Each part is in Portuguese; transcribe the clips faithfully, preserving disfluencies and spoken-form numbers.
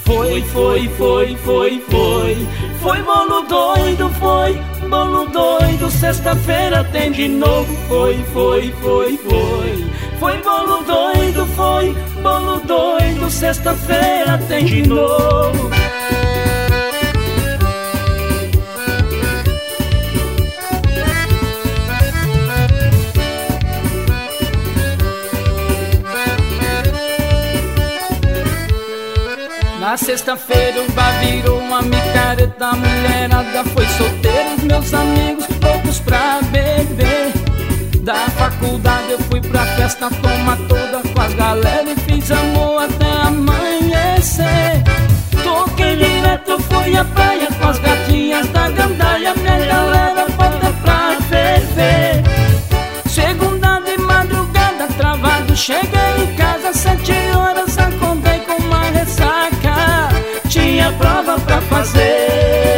Foi, foi, foi, foi, foi. Foi bolo doido, foi bolo doido. Sexta-feira tem de novo. Foi, foi, foi, foi. Foi bolo doido, foi bolo doido. Sexta-feira tem de novo. Na sexta-feira o bar virou uma micareta, a mulherada foi solteira, os meus amigos loucos pra beber. Da faculdade eu fui pra festa, toma toda com as galera e fiz amor até amanhecer. Toquei direto, fui à praia com as gatinhas da gandaia, minha galera bota pra ferver. Segunda de madrugada travado, cheguei em casa sete horas, acordei com uma ressaca, tinha prova pra fazer.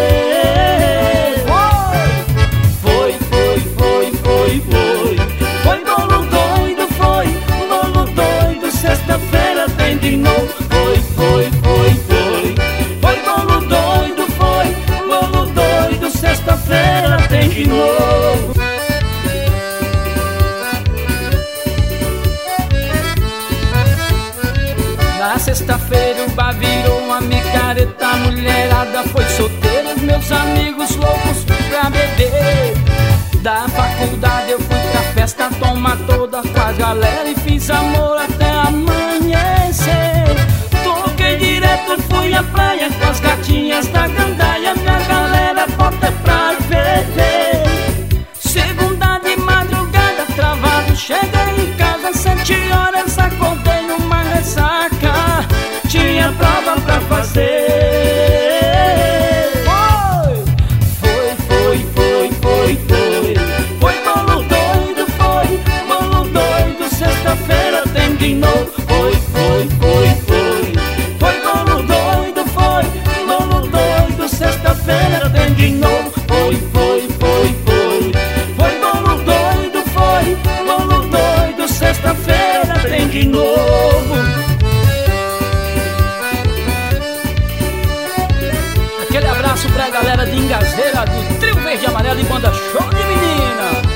Foi, foi, foi, foi, foi. Foi bolo doido, foi bolo doido. Sexta-feira tem de novo. Foi, foi, foi, foi. Foi bolo doido, foi bolo doido. Sexta-feira tem de novo. Na sexta-feira o bar virou uma micareta, a mulherada foi solteira, os meus amigos loucos pra beber. Da faculdade eu fui pra festa, toma toda com a galera e fiz amor até amanhecer. Toquei direto, fui à praia com as gatinhas da gandaia, minha galera bota pra beber. Segunda de madrugada travado, cheguei em casa sete horas, acordei numa ressaca, tinha prova pra fazer. Foi, foi, foi, foi, foi. Foi bolo doido, foi bolo doido. Sexta-feira tem de novo. Foi, foi, foi, foi. Foi bolo doido, foi bolo doido. Sexta-feira tem de novo. Foi, foi, foi, foi. Foi bolo doido, foi bolo doido. Sexta-feira tem de novo. Aquele abraço pra galera de Ingazeira, do Trio Verde e Amarelo e Banda Show de Menina.